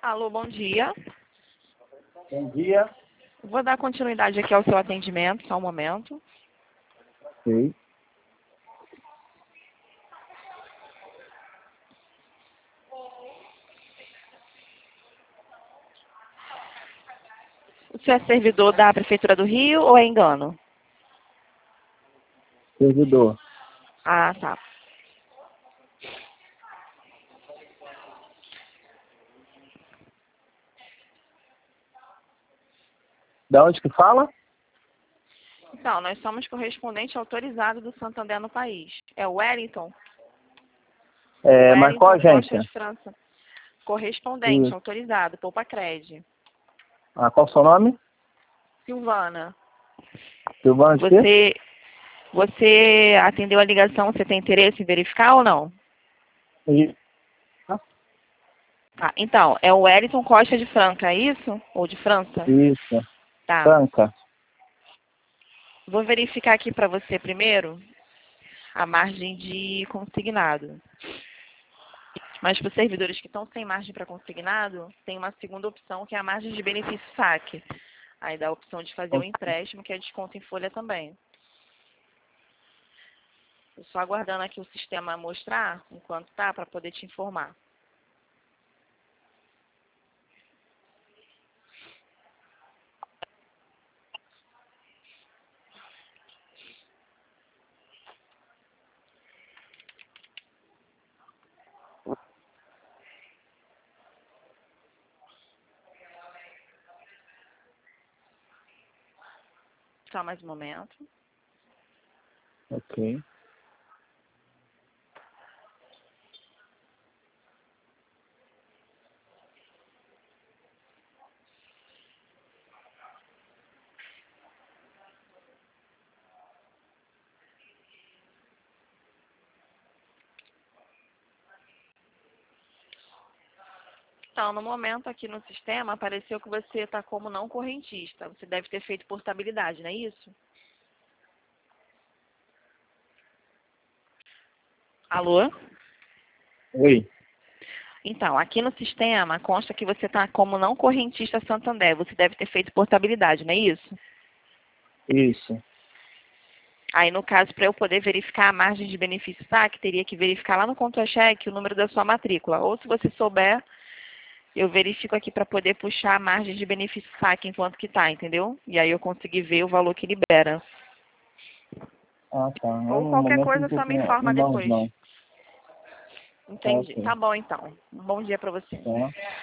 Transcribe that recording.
Alô, bom dia. Bom dia. Vou dar continuidade aqui ao seu atendimento, só um momento. Sim. O senhor é servidor da Prefeitura do Rio ou é engano? Servidor. Ah, tá. Da onde que fala? Então, nós somos correspondente autorizado do Santander no país. É o Wellington? Mas qual Wellington Costa agência? de França. Correspondente Isso. autorizado, Poupa Cred. Ah, qual o seu nome? Silvana, Silvana de quê? você atendeu a ligação, você tem interesse em verificar ou não? Isso. Tá, então, é o Wellington Costa de Franca, é isso? Ou de França? Isso. Tá. Franca. Vou verificar aqui para você primeiro a margem de consignado. Mas para os servidores que estão sem margem para consignado, tem uma segunda opção, que é a margem de benefício saque. Aí dá a opção de fazer o empréstimo, que é desconto em folha também. Estou só aguardando aqui o sistema mostrar, enquanto tá, para poder te informar. Só mais um momento. Ok. Então, no momento aqui no sistema, apareceu que você está como não correntista. Você deve ter feito portabilidade, não é isso? Alô? Oi. Então, aqui no sistema consta que você está como não correntista Santander. Você deve ter feito portabilidade, não é isso? Isso. Aí, no caso, para eu poder verificar a margem de benefício saque, teria que verificar lá no contra-cheque o número da sua matrícula. Ou, se você souber, eu verifico aqui para poder puxar a margem de benefício saque enquanto que está, entendeu? E aí eu consegui ver o valor que libera. Ah, tá. Eu, Ou no qualquer momento, coisa, não tô só me com informa inbound, depois. não. Entendi. Ok. Tá bom, então. Um bom dia para você. Tá.